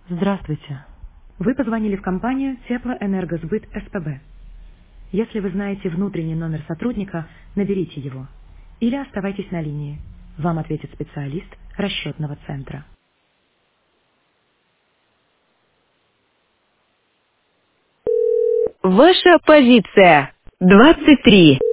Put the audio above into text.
Здравствуйте. Вы позвонили в компанию Теплоэнергосбыт СПБ. Если вы знаете внутренний номер сотрудника, наберите его. Или оставайтесь на линии. Вам ответит специалист расчетного центра. Ваша позиция 23.